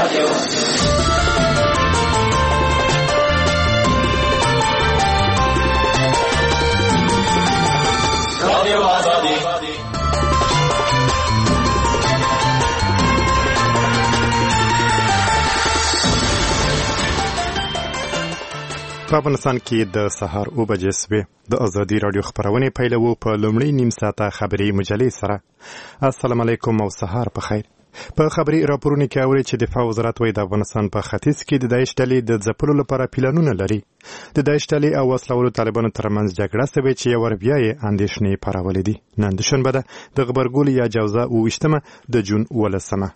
په افغانستان کې د سهار 9 بجې سوې د ازادي رادیو خبرونه پیلوو په لومړی نیم ساعته خبري مجلې سره. السلام علیکم او سهار په خیر. په خبري راپورونه کې اوري چې دفاع وزارت وايي د افغانستان په ختیځ کې د داعش ډلې د ځپلو لپاره پلانونه لري. د داعش ډلې او وسلوالو طالبانو ترمنځ جګړه سوي چې یو بیا یې اندېښنې پارولې دي. نن د شنبه ده د غبرګولي یا جوزا 28 د جون 18.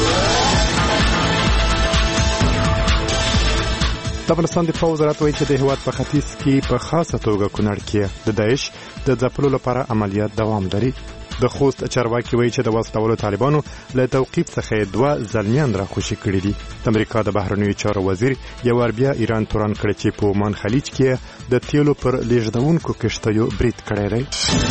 د افغانستان دفاع وزارت وايي چې د هیواد په ختیځ کې په خاصه توګه کونړ کې د داعش د ځپلو لپاره عملیات دوام لري. د خوست چارواکي وايي چې د وسلوالو طالبانو له توقیف څخه 2 زلمیان راخوشي کړي دي. د امریکا د بهرنیو چارو وزیر یو بیا ایران تورن کړی چې په عمان خلیج کې د تیلو پر لیږدونکو کشتیو برید کړی دی.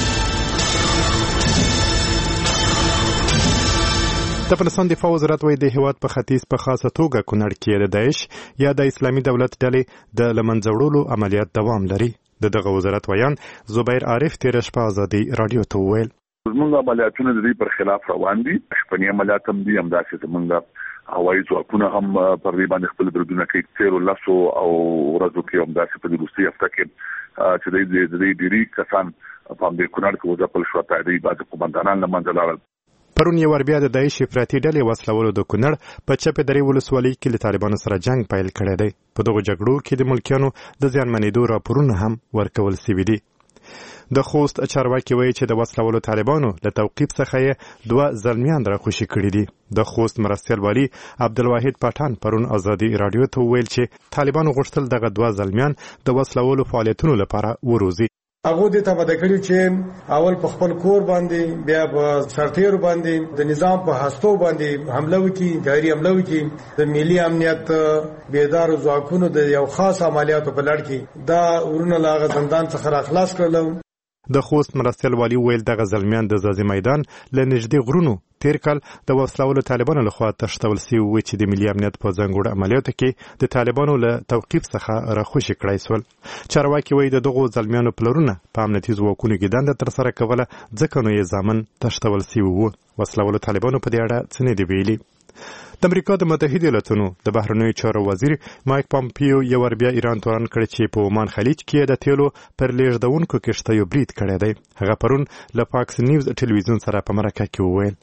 د افغانستان دفاع وزارت وايي د هیواد په ختیځ په خاصه توګه کونړ کې د داعش یا د اسلامي دولت ډلې د لمنځه وړلو عملیات دوام لري. دغه وزارت ویان زبیر عارف تیر شپه ازادي رادیو ته وویل زمونږ عملیاتونه د دې پر خلاف روان دي. شپنی عملیات هم دي، همداسې زمونږ هوایي ځواکونه هم پر دې باندې خپل بریدونه کوي. 13 او ورځو کې همداسې په وروستي هفته کې چې د ډېری کسان په دې کونړ کې وځپل شو، ته دې بعض قومندانان له منځه لاړل. پرون یو بیا د داعش افراطي ډلې وسلوالو د کونړ په چپه درې ولسوالۍ کې له طالبانو سره جنگ پیل کړی دی. په دغه جګړو کې د ملکیانو د زیانمنېدو راپورونه هم ورکول شوي دي. د خوست چارواکي وايي چې د وسلوالو طالبانو له توقیف څخه 2 زلمیان راخوشي کړي دي. د خوست مرستیال والی عبدالواحد پټان پرون ازادي رادیو ته وویل چې طالبانو غوښتل دغه 2 زلمیان د وسلوالو فعالیتونو لپاره وروزي. هغه د تبعه کړی چې اول په خپل کور باندې، بیا په سرتیر باندې د نظام په هستو باندې حمله وکړي، جاري حمله وکړي. د ملي امنیت بیدار ځواکونو د یو خاص عملیاتو په لړ کې دا ورونه لاغه زندان څخه خلاص کړل. د خوست مرستیال والی ویل دغه زلمیان د زازي میدان له نږدې غرونو تیر کال د وسلوالو طالبانو لخوا تښتول شوي و چې د ملي امنیت په ځانګړو عملیاتو کې د طالبانو له توقیف څخه راخوشي کړای سول. چارواکي وايي د دغو زلمیانو پلرونه په امنیتي ځواکونو کې دنده ترسره کوله، ځکه نو یې زامن تښتول شوي وو. وسلوالو طالبانو په دې اړه څه نه دي ویلي. د امریکا د متحده ایالاتونو د بهرنیو چارو وزیر مایک پامپیو یو بیا ایران تورن کړی چې په عمان خلیج کې د تیلو پر لیږدونکو کشتیو برید کړی دی. هغه پرون له فاکس نیوز ټلویزیون سره په مرکه کې وویل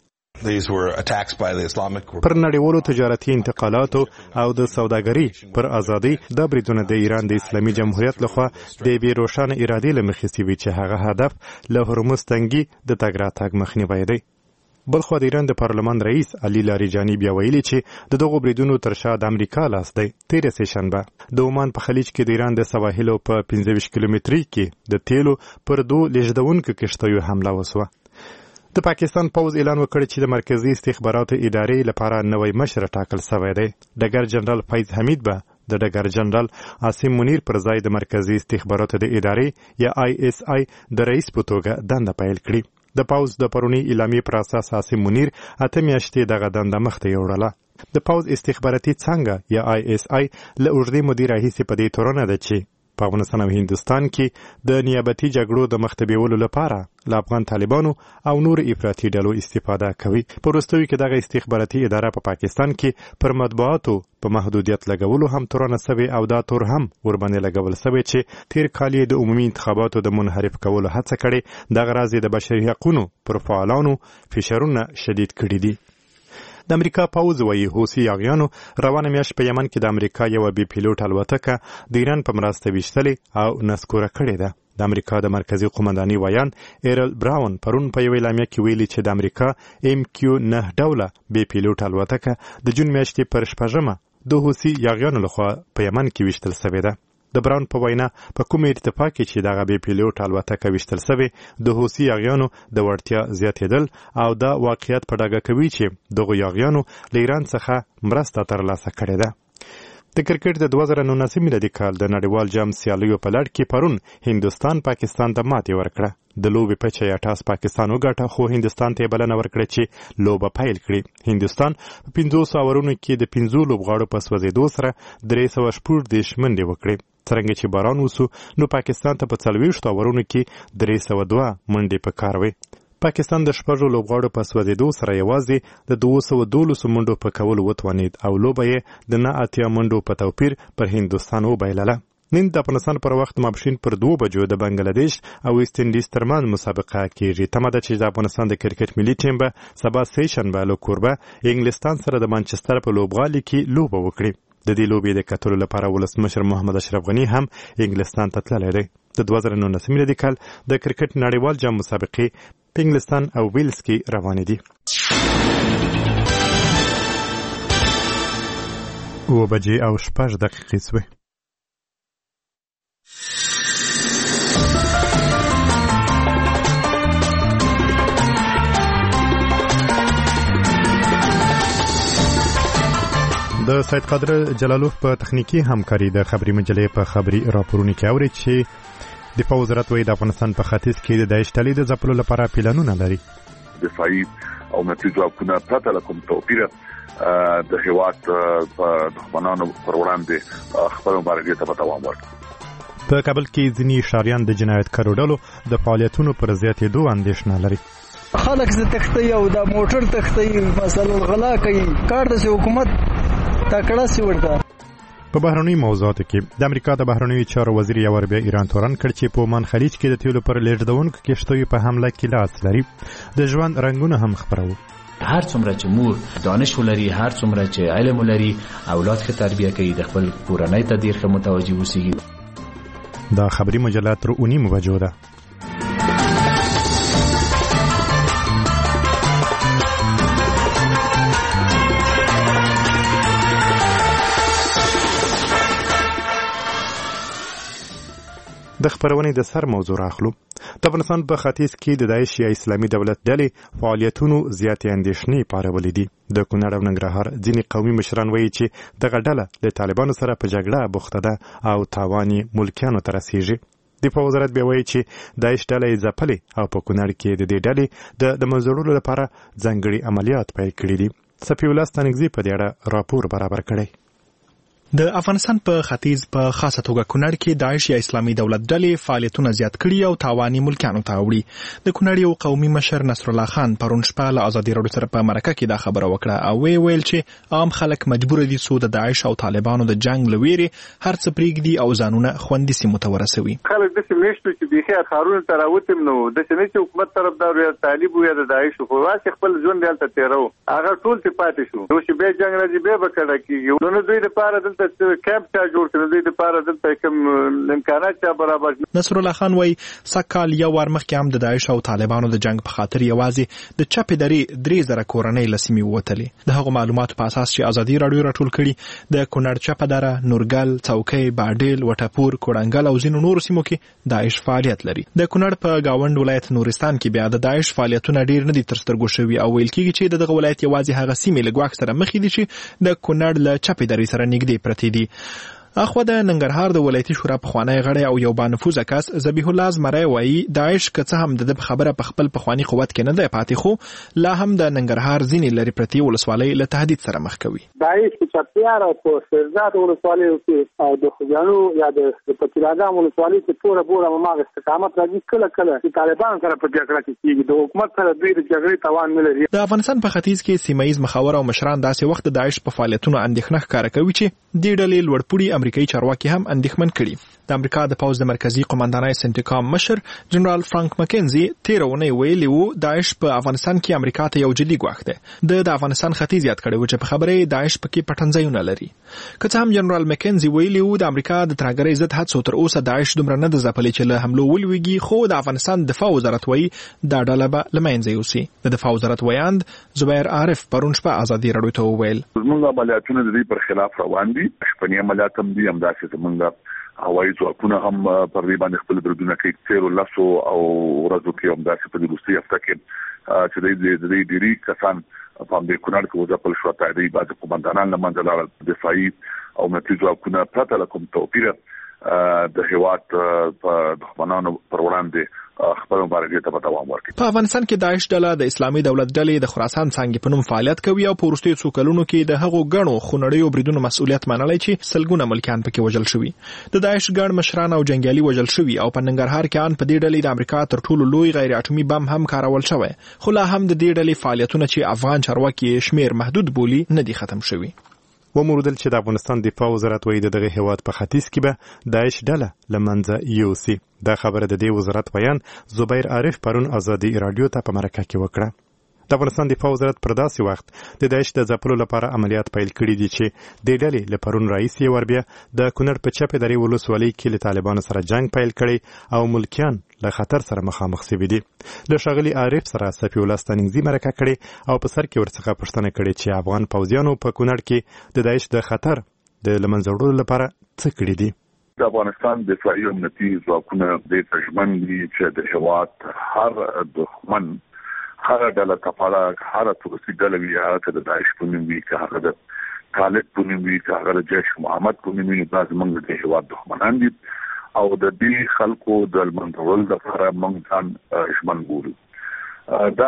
پر نړیوالو تجارتي انتقالاتو او د سوداګرۍ پر ازادي د بریدونه د ایران د اسلامي جمهوریت لخوا د بې روښانه ارادې له مخې سوي چې هغه هدف له هرمز تنګي د تګ راتګ مخنیوی دی. بلخوا د ایران د پارلمان رئیس علي لاریجاني بیا ویلي چې د دغو بریدونو تر شا د امریکا لاس دی. تېره سهشنبه د عمان په خلیج کې د ایران د سواحلو په 15 کیلومترۍ کې د تیلو پر 2 لیږدونکو کشتیو حمله وسوه. د پاکستان پوز اعلان وکړ چې د مرکزی استخباراتو ادارې لپاره نوی مشر ټاکل شوی دی. ډګر جنرال فیض حمید به د ډګر جنرال عاصم منیر پر ځای د مرکزی استخباراتو د ادارې یا ISI د رئیس په توګه دنده پیل کړي. د پوز د پرونی اعلامیې پر اساس عاصم منیر 8 میاشتې دغه دنده مخته یوړله. د پوز استخباراتي څانګه یا ISI له اوږدې مودې راهیسې په دې تورنه ده چې په افغانستان او هندوستان کې د نیابتي جګړو د مخته بیولو لپاره له افغان طالبانو او نور افراطي ډلو استفاده کوي. په وروستیو کې دغه استخباراتي اداره په پاکستان کې پر مطبوعاتو په محدودیت لګولو هم تورنه سوي او دا تور هم ورباندې لګول سوي چې تیر کال یې د عمومي انتخاباتو د منحرف کولو هڅه کړې. دغه راز د بشري حقوقو پر فعالانو فشارونه شدید کړي دي. د امریکا پوز وايي حوثي یاغیانو روانه میاشت په یمن کې د امریکا یو بي پیلوټ الوتکه د ایران په مرسته ویشتلې او نسکوره کړې ده. د امریکا د مرکزی قومنداني ویان ایرل براون پرون په یو اعلامیه کې ویلي چې د امریکا MQ-9 ډوله بي پیلوټ الوتکه د جون میاشتې پر 6 د حوثي یاغیانو لخوا په یمن کې ویشتل شوې ده. د براون په وینا په کوم اتفاق کې چې دغه بي پیلوټ الوتکه ویشتل شوې د حوثي یاغیانو د وړتیا زیاتېدل او دا واقعیت په ډاګه کوي چې دغه یاغیانو له ایران څخه مرسته ترلاسه کړې ده. د کرکټ د 2019 میلادي کال د نړیوال جام سیالیو په لړ کې پرون هندستان پاکستان ته ماتې ورکړه. د لوبې په 86 پاکستان وګټه، خو هندستان ته بلنه ورکړه چې لوبه پیل کړي. هندستان په 500 اورونو کې د 15 لوبغاړو په سوځېدو سره 314 منډې وکړې. څرنګه چې باران وسو نو پاکستان ته په 40 اورونو کې 302 منډې په کار وې. پاکستان د شپږو لوبغاړو په سوځېدو سره یوازې د 212 منډو په کولو وتوانید او لوبه یې د 9 منډو په توپیر پر هندستان وبایلله. نن د افغانستان پر وخت ماپښین پر 2 بجو د بنگلاديش او ویسټ انډیز ترمن مسابقه کیږي. تمه ده چې د افغانستان د کرکټ ملي ټیم به سبا سیشنبه له کوربه انګلستان سره د مانچستر په لوبغالي کې لوبه وکړي. د دې لوبې د کتلو لپاره ولسمشر محمد اشرف غنی هم انګلستان ته تللی دی. د 2019 میلادي کال د کرکټ نړیوال جام مسابقې په انګلستان او ویلز کې روانې دي. 7 بجې او 6 دقیقې شوې. د سید قادر جلالوف په تخنیکی همکاري د خبري مجلې په خبري راپورونه کې اوري چې دفاع وزارت وایي د افغانستان په ختیځ کې د داعش ډلې د ځپلو لپاره پلانونه لري. دفاعي او نتیجو اپونه پرته له کوم توپیر د هیواد په دښمنانو پر وړاندې خپل مبارزې ته دوام ورکړي. په کابل کې ځینې ښاریان د جنایتکارو ډلو د فعالیتونو پر زیاتېدو اندېښنه لري. خلک زه تختی او د موټر تختی مثلا غلا کوي کار د حکومت تکړه سی ورته. په بهرنی موضوعاتو کې د امریکا د بهرنیو چارو وزیر یو بیا ایران تورن کړ چې په عمان خلیج کې د تیلو پر لیږدونکو کښتیو په حمله کې لاس لري. د ژوند رنگونه هم خپرو. هر څومره چې مور دانش ولري، هر څومره چې علم ولري، اولاد ښه تربیه کوي، د خپل کورنۍ ته ډیر ښه متوجه اوسي. دا خبري مجلات تر 9 بجو ده. د خبرونې د سر موضوع راخلو. د افغانستان په ختیځ کې د داعش یا اسلامي دولت ډلې فعالیتونو زیاتې اندېښنې پارولې دي. د کونړ او ننګرهار ځینې قومي مشران وایي چې دغه ډله له طالبانو سره په جګړه بوخته ده او تاوان یې ملکیانو ته رسیږي. دفاع وزارت بیا وایي چې داعش ډله یې ځپلې او په کونړ کې د دې ډلې د منځوړلو لپاره ځانګړي عملیات پیل کړي دي. صفي الله ستانکزي په دې اړه راپور برابر کړی. د افغانستان په ختیځ په خاصه توګه کونړ کې داعش یا اسلامي دولت ډلې فعالیتونه زیات کړي او تاواني ملکیانو ته وړي. د کونړ یو قومي مشر نصر الله خان پرون شپه له ازادي راډیو سره په مرکه کې دا خبره وکړه او ویل چې عام خلک مجبور دي چې د داعش او طالبانو د جنگ لويري هر څه پریږدي او ځانونه خوندي سیمو ته ورسوي. خلک د سیمېشتو چې بيخي خارونه تراوتم نو د سیمې حکومت طرفدار یا طالب یا د داعش خو واسه خپل ژوند دلته تیرو هغه ټول ته پاتې شو. نو چې به جنگ راځي به وکړه کیږي نو دوی لپاره دلته کیمپ جوړ کړل دوی لپاره دلته کوم امکانات برابر. نصر الله خان وای سکهال یو ور مخکې هم د داعش او طالبانو د جنگ په خاطر یوازې د چپې درې 3000 کورنۍ لسمي ووتلې. د هغو معلوماتو په اساس چې ازادي راډیو راټول کړي د کونړ چپه دره، نورګل، څوکۍ، باډیل، وټپور، کوړنګل او ځینو نورو سیمو کې داعش فعالیت لري. د کونړ په گاوند ولایت نورستان کې بیا د داعش فعالیتونه ډیر نه دي تر سترګو شوي او ویل کېږي چې دغه ولایت یوازې هغه سیمې له ګواښ سره مخ دي چې د کونړ له چپې درې سره نږدې پرتې دي. اخو د ننګرهار د ولایتي شورا پخوانی غړی او یو بانفوذه کس ذبیح الله زمری وایي داعش که څه هم د خبره په خپل پخوانی قوت کې نه دی پاتې خو لا هم د ننګرهار ځینې لرې پرتې ولسوالۍ له تهدید سره مخ کوي. داعش په چپیار او په شیرزاد ولسوالۍ کې او د خوجانو یا د پتیراګام ولسوالۍ کې پوره پوره ماغه استقامت راځي کله کله چې طالبان سره په جګړه کې کېږي د حکومت سره دوی د جګړې توان نه لري. د افغانستان په ختیځ کې سیمایي مخاور او مشران داسې وخت د داعش په فعالیتونو اندېښنه ښکاره کوي چې د ډلې لوړپوړي امریکایي چارواکي هم اندېښمن کړي. د امریکا د پوځ د مرکزی قومندانۍ سنټیکام مشر جنرال فرانک مکینزي تیر اونۍ ویلي وو داعش په افغانستان کې امریکا ته یو جدي ګواښ دی. د افغانستان ختیځ یاد کړی و چې په خبره داعش پکې پټنځایونه لري. که څه هم جنرال مکینزي ویلي وو د امریکا د ترهګرۍ ضد هڅو تر اوسه داعش دومره نه د ځپلې چې له حملو ولويږي خو د افغانستان دفاع وزارت وایي دا ډله به له منځه یوسي. د دفاع وزارت ویاند زبیر عارف پرون شپه ازادي راډیو ته وویل زموږ عملیاتونه د دې پر خلاف روان دي. شپنی عملیات هم دي همداسې زموږ هوایي ځواکونه هم پر دې باندې خپل بریدونه کوي. 13 او ورځو کې هم داسې په وروستي هفته کې چې د دې ډېری کسان په دې کونړ کې وځپل شو ته د بعض قومندانان له منځه لاړل. دفاعي او امنیتي ځواکونه پرته له کوم توپیر د هیواد په دښمنانو پر وړاندې خپل مبارزې ته دوام ورکړي. په افغانستان کې داعش ډله د اسلامي دولت ډلې د خراسان څنګه په نوم فعالیت کوي او په وروستیو څو کلونو کې د هغو غنو خونړیو بریدونو مسؤلیت منلای چې سلګونه ملکیان پکې وژل شوي. د داعش ګڼ مشران او جنگیالي وژل شوي او په ننګرهار کې ان په دې ډلې د امریکا تر ټولو لوی غیر اټومي بم هم کارول شوی. خو لا هم د دې ډلې فعالیتونه چې افغان چارواکي شمیر محدود بولی نه دي ختم شوي. وموردل چې د افغانستان دفاع وزارت وایي دغه هیواد په ختیځ کې به داعش ډله لمنځه یوسي. دا خبره د دې وزارت بیان زبیر عارف پرون ازادي رادیو ته په مرکه کې وکړه. د افغانستان دفاع وزارت پر داسې وخت د داعش د ځپلو لپاره عملیات پیل کړي دي چې د ډلې له پرون رئیس وربیا د کونړ په چپه درې ولسوالۍ کې له طالبانو سره جنگ پیل کړي او ملکیان له خطر سره مخامخ شوي دي. له ښاغلي عارف سره صفي الله ستانکزي مرکه کړې او په سر کې ورڅخه پوښتنه کړې چې افغان پوځیانو په کونړ کې د داعش د خطر د لمنځه وړلو لپاره څه کړي دي. د افغانستان دفاعي امنیتي ځواکونه د تجمن دي چې د هیواد هر دښمن هر ډله کفاره هر توسي ډله وی هغه د داعش په نوم وی که هغه د طالب په نوم وی که هغه د جیش محمد په نوم وی دا زموږ د هیواد دښمنان دي او د دې خلکو د منځول د لپاره موږ ځان ژمن ګورو. دا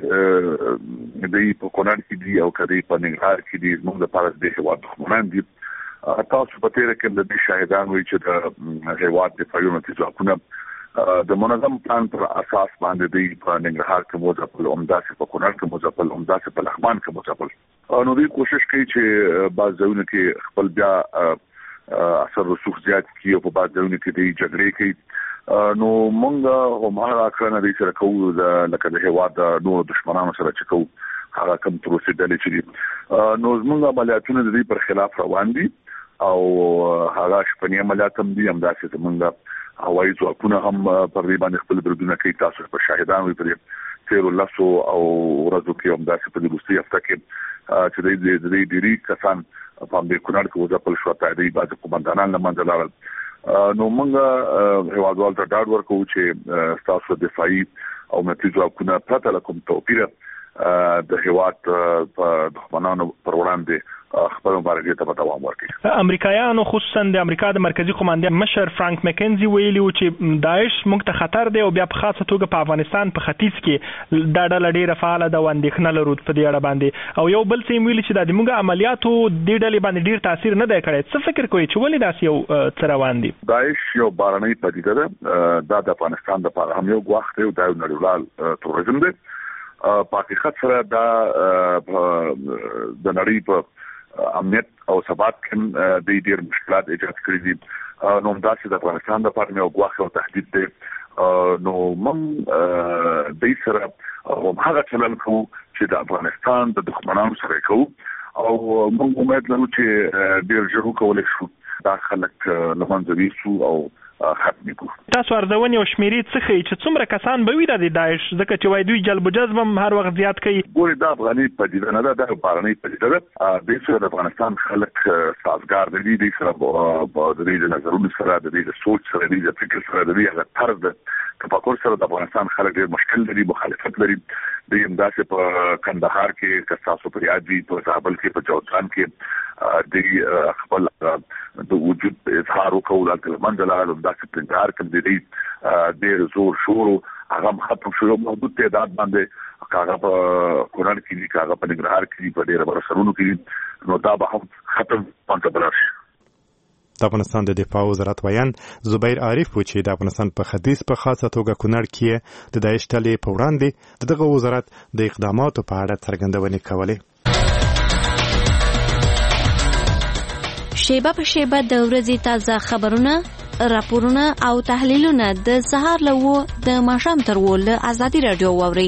چې د په کونړ کې دي او کدی په ننګرهار کې دي موږ د پاره د هیواد دښمنان دي. تاسو په تیر کې د شاهدان وي چې د هیواد دفاعي امنیتي ځواکونه د منظم پلان پر اساس باندې د په ننګرهار کې موځپل اومداسه په کونړ کې موځپل اومداسه په لغمان کې موځپل نو دوی کوشش کوي چې بعض ځایونو کې خپل بیا اثر رسوخ زیات کیو په بعض ځایونو کې د جګړې کوي. نو مونږ هم هغه کړنه د سره کوو لکه د هیواد د نور دشمنانو سره چې کوو هغه کوم تروسي ډلې چې نو زمونږ عملیاتونه د دې پر خلاف روان دي او هغه شپنی عملیات هم دي همداسې زمونږ هوایي ځواکونه هم پر دې باندې خپل بریدونه کوي. تاسو په شاهدان وي پر تیر لاسو او ورځو کې هم داسې په روسي هفته کې چې د ډېری کسان په دې کونړ کې وځپل شو ته د بعض قومندانان لمنځه لاړل. نو موږ هیوادوال ته ډاډ ورکوو چې تاسو دفاعي او امنیتي ځواکونه پرته له کوم توپیر د هیواد په دښمنانو پر وړاندې خپل مبارزې ته دوام ورکړي. امریکایانو خصوصا د امریکا د مرکزی قوماندان مشر فرانک مکنزي ویلي و چې داعش موږ ته خطر دی او بیا په خاصه توګه په افغانستان په ختیځ کې دا ډله ډیره فعاله ده او اندېښنه لرو په دې اړه باندې. او یو بل څه ویلي چې د موږ عملیاتو د ډلې باندې ډیر تاثیر نه دی کړی. څه فکر کوئ چې ولې داسې یو څه روان دي؟ داعش یو بارنۍ پدیده ده. دا د افغانستان لپاره هم یو ګواښ دی او دا یو نړیوال تروریزم دی. په حقیقت سره دا د نړۍ په امنیت او ثبات کې د ډېر مشکلات ایجاد کړی دي. نو همداسې د افغانستان لپاره یو ګواښ او تهدید دی. نو موږ د سره هغه چلن کوو چې د افغانستان د دښمنانو سره کوو او موږ امید لرو چې ډېر ژر وکولای شو دا خلک لمنځه ویسو او ختم کو. تاسو ارزونې او شمیرې څه ښیي چې څومره کسان به وي د داعش ځکه چې وایي دوی جلب و جذب هم هر وخت زیات کوي؟ ګورې دا افغاني پدیده نه ده، دا بهرنۍ پدیده ده. د سره د افغانستان خلک سازګار دي، د سره د دې نظرونو سره، د دې سوچ سره، د دې فکر سره، د دې طرز د تفکر سره د افغانستان خلک ډېر مشکل لري، مخالفت لري. د همداسې په کندهار کې که تاسو پر یاد وي، په زابل کې، په جوزجان کې د خپل د وجود اظهار وکول الکلمند لاله داسې پندار کوم دي ډېر زور شور هغه ختم شو. محدود تعداد باندې هغه په کونړ کې هغه په ننګرهار کې په ډېر برسرونو کې نو دا به هم ختم پاتې براشي. د افغانستان د دفاع وزارت ویان زبیر عارف و چې د افغانستان په ختیځ په خاصه توګه کونړ کې د داعش ډلې په وړاندې دغه وزارت د اقداماتو په اړه څرګندونې کولې. شیبه په شیبه د ورځې تازه خبرونه، راپورونه او تحلیلونه د سهار له 9 د ماښام تر 10 له ازادي رادیو واورئ.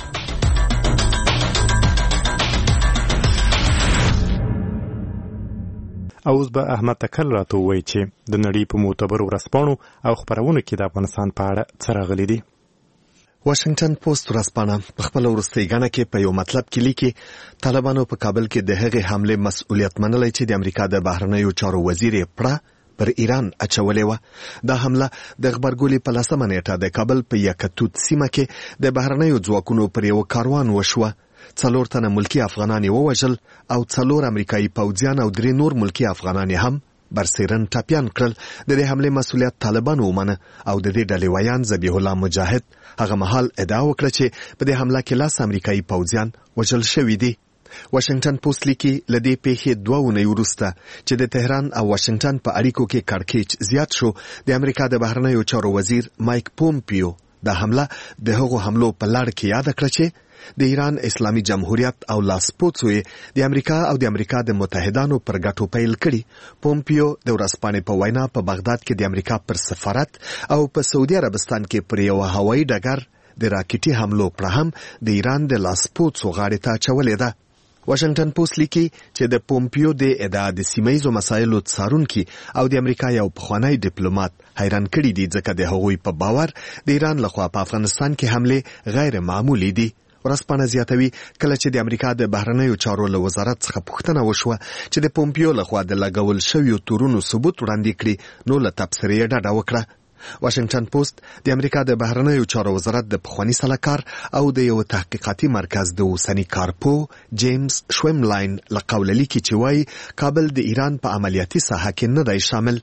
اوس به احمد تکل راته ووایي چې د نړۍ په معتبرو ورځپاڼو او خپرونو کې د افغانستان په اړه څه راغلي دي. واشنگټن پوسټ ورځپاڼه په خپل وروستۍ غاڼه کې په یو مطلب کې لیکي طالبانو په کابل کې د هغې حمله مسؤلیت منلی چې د امریکا د بهرنیو چارو وزیر پړه پر ایران اچولې و. دا حمله د غبرګولي په 10 نیټه د کابل په یکتوت سیمه کې د بهرنیو ځواکونو پر یو کاروان وشوه 4 تنه ملکی افغانان ووژل او 4 امریکایي پوځیان او 3 نور ملکی افغانان هم برسیرن ټاپیان کړل. د دې حمله مسؤلیت طالبانو ومنه او د دې ډلې ویان ذبیح الله مجاهد هغه مهال ادعا وکړه چې په دې حمله کې 10 امریکایي پوځیان وژل شوي دي. واشنگټن پوسټ لیکي لدې پیښې 2 اونۍ وروسته چې د تهران او واشنگټن په اړیکو کې کړکېچ زیات شو، د امریکا د بهرنیو چارو وزیر مایک پومپیو دا حمله د هغو حملو په لړ کې یاد کړه چې د ایران اسلامي جمهوریت او لاسپوڅو د امریکا او د امریکا د متحدانو پر ګټو پیل کړي. پومپیو د ورځپاڼې په وینا په بغداد کې د امریکا پر سفارت او په سعودي عربستان کې پر یو هوایي ډګر د راکټي حملو پر هم د ایران د لاسپوڅو غاړې ته اچولې ده. واشنگټن پوسټ لیکي چې د پومپیو د ادعا د سیمه‌ییزو مسایلو څارونکي او د امریکا یو پخوانی ډیپلوماټ حیران کړي دي ځکه د هغوی په باور د ایران لخوا په افغانستان کې حمله غیر معمولی دي. ورځپاڼه زیاتوي کله چې د امریکا د بهرنیو چارو له وزارت څخه پوښتنه وشوه چې د پومپیو لخوا د لګول شویو تورونو ثبوت وړاندې کړي نو له تبصرې ډډه وکړه. واشنگټن پوسټ د امریکا د بهرنیو چارو وزارت د پخوانی سلاکار او د یو تحقیقاتي مرکز د اوسنی کارپو جیمز شویملاین له قوله لیکي چې وايي کابل د ایران په عملیاتي ساحه کې نه دی شامل.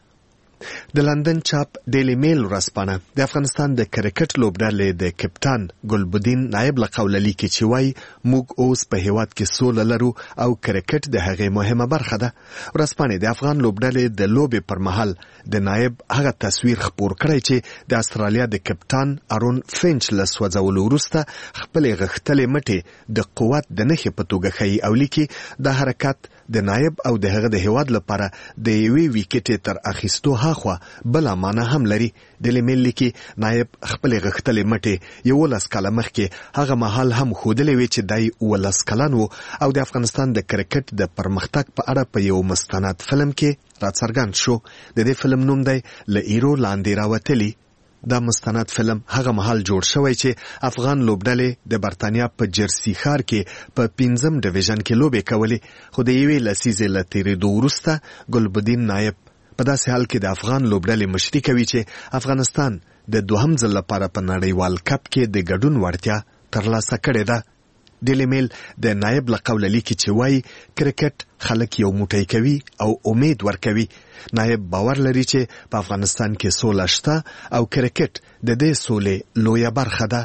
د لندن چاپ ډیلی میل ورځپاڼه د افغانستان د کرکټ لوبډلې د کپټان ګلبدین نایب له قوله لیکي چې وايي موږ اوس په هیواد کې سوله لرو او کرکټ د هغې مهمه برخه ده. ورځپاڼې د افغان لوبډلې د لوبې پر مهال د نایب هغه تصویر خپور کړی چې د استرالیا د کپټان ارون فینچ له سوځولو وروسته خپلې غښتلې مټې د قوت د نښې په توګه ښیي او لیکي دا حرکت د نایب او د هغه د هیواد لپاره د یوې ویکټې تر اخیستو هاخوا بله معنی هم لري. ډیلی میل لیکي نایب خپلې غښتلې مټې 11 کاله مخکې هغه مهال هم ښودلې وې چې دی 11 کلن و او د افغانستان د کرکټ د پرمختګ په اړه په یو مستند فلم کې راڅرګند شو. د دې فلم نوم دی له ایرو لاندې راوتلي. دا مستند فلم هغه مهال جوړ شوی چې افغان لوبډلې د برتانیا په جرسی ښار کې په 5م ډیویژن کې لوبې کولې، خو د یوې لسیزې له تېرېدو وروسته ګلبدین نایب په داسې حال کې د افغان لوبډلې مشري کوي چې افغانستان د 2م ځل لپاره په نړیوال کپ کې د ګډون وړتیا ترلاسه کړې ده. ډیلی میل د نایب له قوله لیکي چې وايي کرکټ خلک یو موټی کوي او امید ورکوي. نایب باور لري چې په افغانستان کې سوله شته او کرکټ د دې سولې لویه برخه ده.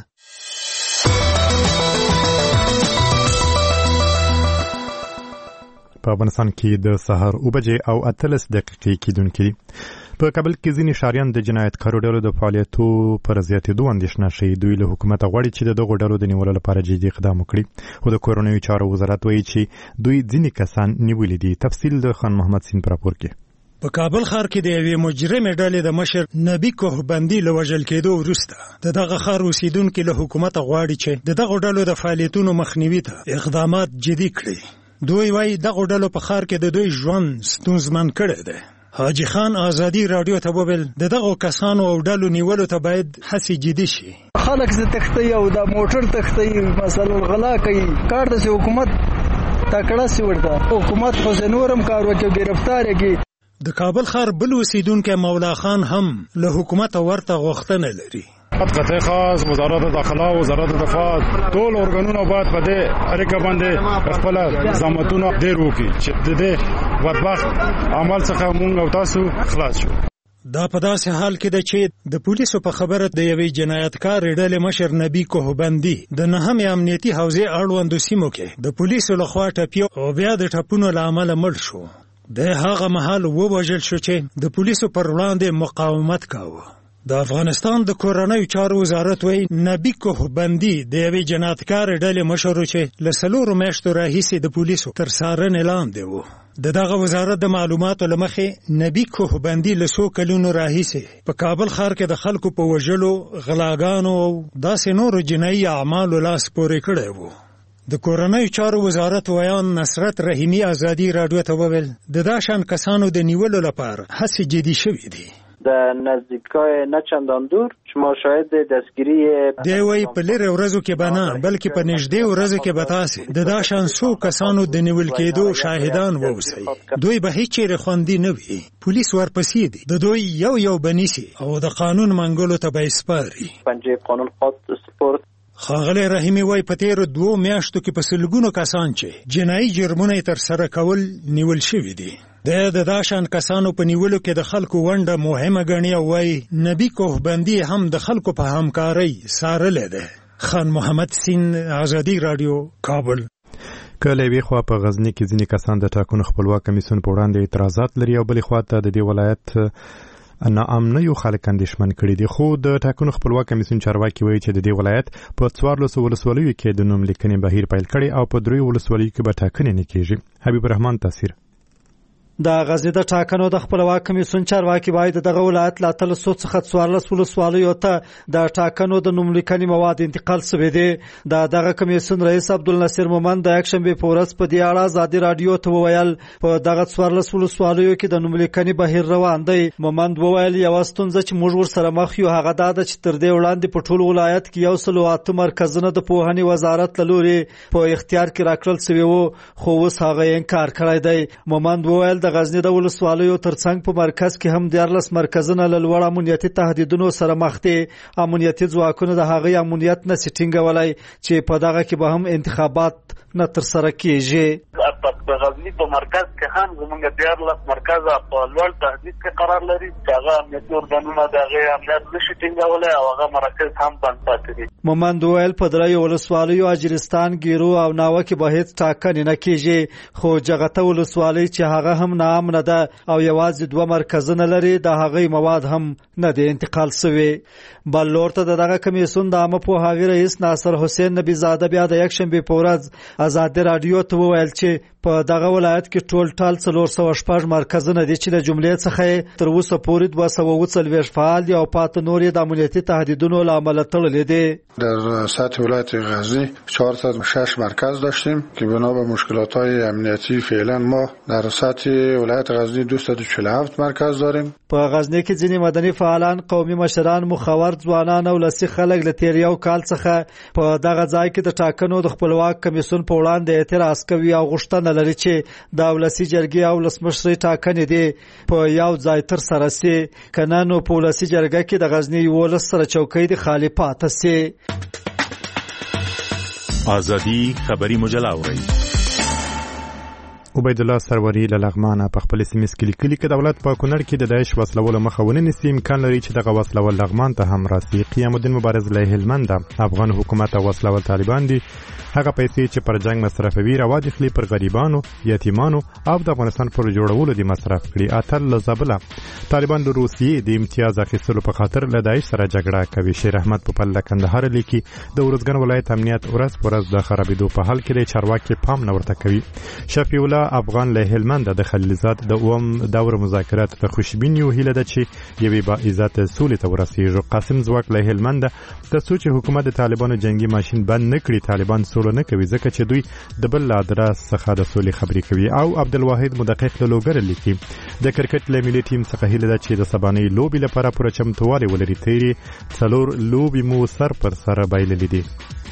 په افغانستان کې د سهار 9:08 کېدونکې په کابل کې ځینې ښاریان د جنایتکارو ډلو د فعالیتو پر زیاتېدو اندېښنه ښیي. دوی له حکومته غواړي چې دغو ډلو د نیولو لپاره جدي اقدام وکړي، خو د کورنیو چارو وزارت وایي چې دوی ځینې کسان نیولي دي. تفصیل د خان محمد سین پر راپور کې. په کابل ښار کې د یوې مجرمې ډلې د مشر نبی کوهبندي له وژل کېدو وروسته د دغه ښار اوسیدونکي له حکومته غواړي چې د دغو ډلو د فعالیتونو مخنیوي ته اقدامات جدي کړي. دوی وایي دغو ډلو په ښار کې د دوی ژوند ستونزمن کړی دی. حاجی خان آزادی رادیو ته وویل د دغو کسانو او ډلو نیولو ته باید هڅې جدي شي. خلک زه تښتي او د موټر تښتي مثلا غلا کوي کار د حکومت تکړه سی ورته حکومت خو نورم کار وکړي گرفتار کی. د کابل ښار بل اوسیدونکی مولا خان هم له حکومت ورته غوښتنه لري. قطع خاص وزارت داخله او وزارت دفاع ټول ارګانونه باید په دې اړیکه باندې خپل زحمتونه ډېر وکړي چې د دې بدبخت عمل څخه موږ او تاسو خلاص شو. دا په داسې حال کې ده چې د پولیسو په خبره د یوې جنایتکار ډلې مشر نبی کوهبندي د 9مې امنیتي حوزې اړوندو سیمو کې د پولیسو لخوا ټپي او بیا د ټپونو له امله مړ شو. د هغه مهال ووژل شو چې د پولیسو پر وړاندې مقاومت کاوه. د افغانستان د کورنیو چارو وزارت وایي نبی کوهبندي د یوې جنایتکار ډلې مشر و چې له 4 میاشتو راهیسې د پولیسو تر څارنې لاندې و. د دغه وزارت د معلوماتو له مخې نبی کوهبندي له 100 کلونو راهیسې په کابل ښار کې د خلکو په وژلو، غلاګانو او داسې نورو جنایي اعمالو لاس پورې کړی و. د کورنیو چارو وزارت ویان نصرت رحیمی آزادی رادیو ته وویل د دا شان کسانو د نیولو لپاره هڅې جدي شوې دي. در نزدیکای نه چندان دور شما شاهد دستگیری دی وی په لرې ورځو کې به نه بلکې په نږدې ورځو کې به تاسې د دا شان څو کسانو د نیول کېدو شاهدان واوسئ. دوی به هیڅ چیرې خوندي نه وي. پولیس ورپسې دي. د دوی یو بنیسي او د قانون منګولو ته به یې سپاري. پنجه قانون خاص سپورت ښاغلی رحیمي وایي په تېرو 2 میاشتو کې په سلګونو کسان چې جنایي جرمونه یې ترسره کول نیول شوي دي. د دا شان کسانو په نیولو کې د خلکو ونډه مهمه ګڼي او وایي نبي کوهبندي هم د خلکو په همکارۍ څارلې ده. خان محمد سین، ازادي رادیو، کابل. کله وی خو په غزنی کې ځینې کسان د ټاکنو خپلواک کمیسیون په وړاندې اعتراضات لري او بلې خواته د دې ولایت ناامنیو خلک اندېښمن کړي دي. خو د ټاکنو خپلواک کمیسیون چارواکي وایي چې د دې ولایت په 14 ولسوالیو کې د نوم لیکنې بهیر پیل کړي او په 3 ولسوالیو کې به ټاکنې نه کیږي. حبیب الرحمن تاثیر. د غزنی د ټاکنو د خپلواک کمیسیون چارواکي باید دغه ولایت لا تل څو څخه 14 ولسوالیو ته د ټاکنو د نوملیکنې مواد انتقال شوی دی. دغه کمیسیون رئیس عبدالناصر مومند د یکشنبه په ورځ په دې اړه ازادي رادیو ته وویل په دغه 14 ولسوالیو کې د نوملیکنې بهیر روان دی. مومند وویل یو ستونزه چې موږ ورسره مخ یو هغه دا ده چې تر دې وړاندې په ټول ولایت کې 108 مرکزونه د پوهنې وزارت له لوري په اختیار کې راکړل شوي وو، خو اوس هغه انکار کړی دی. مومند وویل د غزنی د ولسوالیو ترڅنګ په مرکز کې هم 14 مرکزونه له لوړ امنیتي تهدیدونو سره مخ دي. امنیتي ځواکونه د هغې امنیت نه ټینګولی چې په دغه کې به هم انتخابات نه ترسره کیږي. په غزنی په مرکز کې هم زموږ 14 مرکزه په لوړ تهدید کې قرار لري چې هغه امنیتي ارګانونه د هغې امنیت نشي ټینګولی او هغه مراکز هم بند پاتې دي. مومند وویل په 3 ولسوالیو اجرستان، ګیرو او ناوه کې به هېڅ ټاکنې نه کیږي، خو جغته ولسوالۍ چې هغه هم ناامنه ده او یوازې 2 مرکزونه لري د هغې مواد هم نه دی انتقال شوي. بل لور ته دغه کمیسیون د عامه پوهاوي رئیس ناصر حسین نبی زاده بیا د یکشنبه په ورځ ازادي رادیو ته وویل چې په دغه ولایت کې ټال 406 مرکزونه دي چې د جملې څخه تر اوسه پورې 240 فعال دي او پاتې نور د امنیتي تهدیدونو له امله تړلي دي. در سطح ولایت غزنی 406 مرکز داشتیم که بنا به مشکلات‌های امنیتی فعلا ما در سطح ولایت غزنی 247 مرکز داریم. په غزنی کې ځینې مدني فعالان، قومي مشران، مخور ځوانان او لسی خلک له تیر یو کال څخه په دغه ځای کې د ټاکنو د خپلواک کمیسیون په وړاندې اعتراض کوي او غوښتنه لري چې د ولسی جرګې او ولسمشرۍ ټاکنې دي په یو ځای ترسره شي، کنه نو په ولسی جرګه کې د غزنی 11 سره چوکۍ د خالي پاتې شي. آزادی خبری مجله اورئ. عبید الله سروری له لغمانه په خپل سیمه کې لیکلي چې دولت په کونړ کې د داعش وسلول مخه ونیسي، امکان لري چې دغه وسلول لغمان ته هم راسي. قیام الدین مبارز له هلمند افغان حکومت او وسلول طالبان دي هغه پیسې چې پر جنگ مصرفوي راوادخلي پر غریبانو، یتیمانو او د افغانستان پر جوړولو دي مصرف کړي. اتل لزبله طالبان د روسیې د امتیاز اخیستلو په خاطر له داعش سره جګړه کوي. شیر احمد په پله کندهار لیکي د ورځګن ولایت امنیت ورځ د خرابېدو په حال کې د چارواکي پام نه ورته کوي. شفیع الله افغان له هلمند د خلیلزاد د اوم دور مذاکرات ته خوشبیني او هیله ده چې یوې با عزت سولې ته ورسیږي. قاسم زواک له هلمند د سوچ حکومت د طالبانو جنگي ماشين بند نکړي، طالبان نه کوي ځکه چې دوی د بل ادرس څخه د سولې خبرې کوي. او عبدالواحد مدقق له لوګر لیکي د کرکټ له ملي ټیم څخه هیله ده چې د سبانۍ لوبي لپاره پوره چمتووالی ولري. تیری 4 لوبي مو سر پر سر بایللې دي.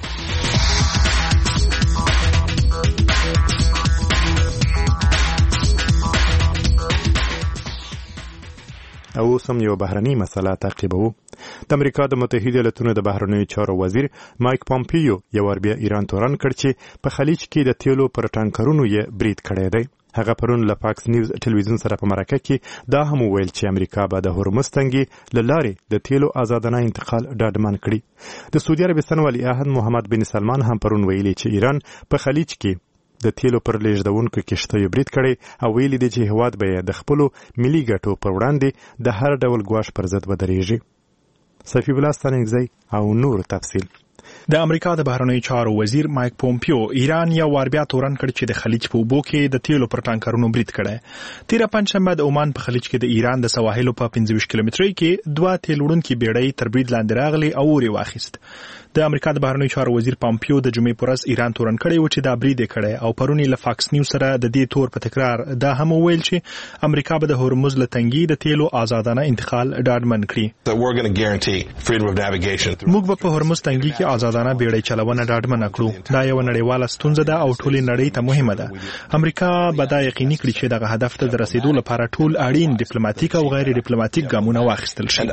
او سم یو بهرنی مسله تعقیبو. د امریکا د متحده ایالاتونو د بهرنیو چارو وزیر مایک پامپیو یو ور بیا ایران تورن کړ چې په خلیج کې د تیلو پر ټانکرونو یې برید کړی دی. هغه پرون له فاکس نیوز ټلویزیون سره په مرکه کې دا هم ویل چې امریکا به د هرمز تنګي له لارې د تیلو آزادانه انتقال ډاډمن کړي. د سعودي عربستان ولی عهد محمد بن سلمان هم پرون ویلي چې ایران په خلیج کې د تیلو پر لیږدونکو کښتیو برید کړی او ویلي دی چې هیواد به د خپلو ملي ګټو پر وړاندې د هر ډول ګواښ پر ضد ودرېږي. صفی الله ستانکزی او نور تفصیل. د امریکا د بهرنیو چارو وزیر مایک پومپیو ایران یو وار بیا تورن کړ چې د خلیج په اوبو کې د تیلو پر ټانکرونو برید کړی. تیر پنځشنبه د عمان په خلیج کې د ایران د سواحلو په 25 کیلومترۍ کې 2 تیل وړونکي بیړۍ تر برید لاندې راغلي او اور واخیست. د امریکا د بهرنیو چارو وزیر پامپیو د جمعې پر ورځ ایران تورن کړی و چې دا برید کړی او پرونی له فاکس نیوز سره د دې تور په تکرار دا هم ویل چې امریکا به د هرمز له تنګي د تیلو آزادانه انتقال ډاډمن کړي. موږ به په هرمز تنګي کې آزادانه بیړۍ چلونه ډاډمنه کړو. دا یو نړیواله ستونزه ده او ټولې نړۍ ته مهمه ده. امریکا به دا یقیني کړي چې دغه هدف ته د رسیدو لپاره ټول اړین ډیپلوماټیک او غیر ډیپلوماټیک ګامونه واخیستل شي.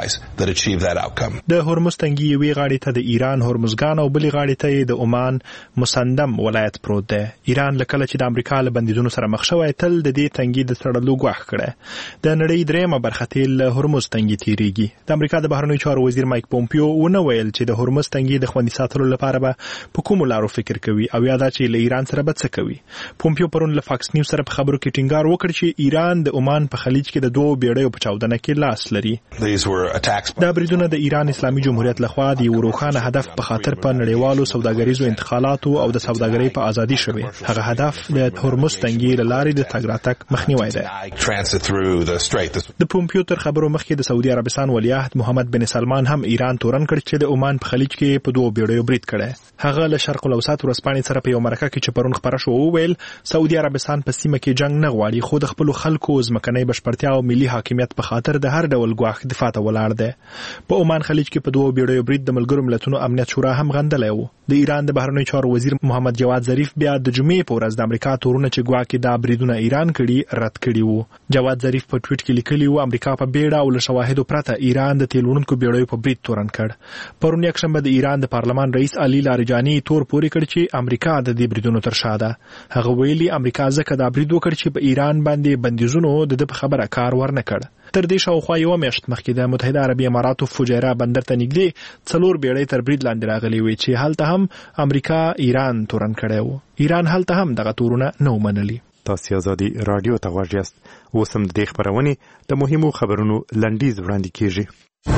د هرمز تنګي یوې غاړې ته د ایران هرمزګان او بلې غاړې ته د عمان مسندم ولایت پروت دی. ایران لکه چې د امریکا له بندیزونو سره مخ شوی تل د دې تنګي د تړلو غواړي کړه. د نړۍ درېمه برخه تل هرمز تنګي تیریږي. د امریکا د بهرنیو چارو وزیر مایک پومپیو ونه ویل چې د هرمز تنګي د خوندي ساتلو لپاره به په کومو لارو فکر کوي او یا دا چې له ایران سره به څه کوي. پومپیو پرون له فاکس نیوز سره په خبرو کې ټینګار وکړ چې ایران د عمان په خلیج کې د دوه بیړیو په چاودنه کې لاس لري. دا بریدونه د ایران اسلامي جمهوریت لخوا د یو روښانه هدف په خاطر په نړیوالو سوداګریزو انتقالاتو او د سوداګرۍ په ازادي شوی. هغه هدف د هرمز تنګي له لارې د تګ راتګ مخنیوی دی. د پومپیو تر خبرو مخکې د سعودي عربستان ولیعهد محمد بن سلمان هم ایران تورن کړ چې د عمان په خلیج کې په دوه بیړیو برید کړي. هغه له شرق الاوسط ورځپاڼې سره په یو مرکه کې چې پرون خبره شو وویل سعودي عربستان په سیمه کې جنگ نه غواړي خو د خپل خلکو ځمکنۍ بشپړتیا او ملي حاکمیت په خاطر د هر ډول ګواښ دفاع ته ولاړ دی. په عمان خلیج کې په دوه بیړیو برید د ملګرو ملتونو امنیت شورا هم غندلی و. د ایران د بهرنیو چارو وزیر محمد جواد ظریف بیا د جمعې په ورځ د امریکا تورونه چې ګواکې دا بریدونه ایران کړي رد کړي وو. جواد ظریف په ټویټ کې لیکلی و امریکا په بیړه او له شواهدو پرته ایران د تیل وړونکو بیړیو په برید تورن کړ. پرون یکشنبه د ایران د پارلمان رئیس علي لاریجاني تور پورې کړ چې امریکا د دې بریدونو تر شا ده. هغه ویلي امریکا ځکه دا برید وکړ چې په ایران باندې بندیزونو د په خبره کار ورنه کړ. تر دې شاوخوا یوه میاشت مخکې د متحده عربي اماراتو فجیره بندر ته نږدې 4 بیړۍ تر برید لاندې راغلي وي چې هلته هم امریکا ایران تورن کړی و. ایران هلته هم دغه تورونه نه ومنلي. تاسو آزادي رادیو ته غوږ یاست. اوس هم د دې خبرونې د مهمو خبرونو لنډیز وړاندې کیږي.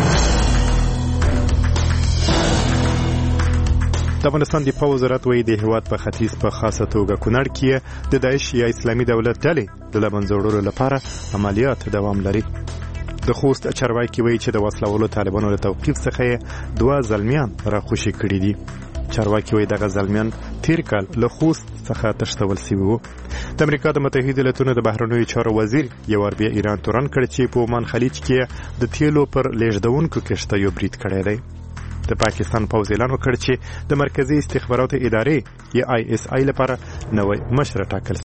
د افغانستان د پوځ وزارت وایي د هیواد په ختیځ په خاصه توګه کونړ کې د داعش یا اسلامي دولت ډلې د لمنځه وړلو لپاره عملیات دوام لري. د خوست چارواکي وایي چې د وسلوالو طالبانو له توقیف څخه 2 زلمیان راخوشي کړي دي. چارواکي وایي دغه زلمیان تیر کال له خوست څخه تښتول شوي وو. د امریکا د متحده ایالاتونو د بهرنیو چارو وزیر یو وار بیا ایران تورن کړ چې په عمان خلیج کې د تیلو پر لیږدونکو کښتیو برید کړی دی. د پاکستان پوځ اعلان وکړ چې د مرکزی استخباراتو ادارې یا ISI لپاره نوی مشر ټاکل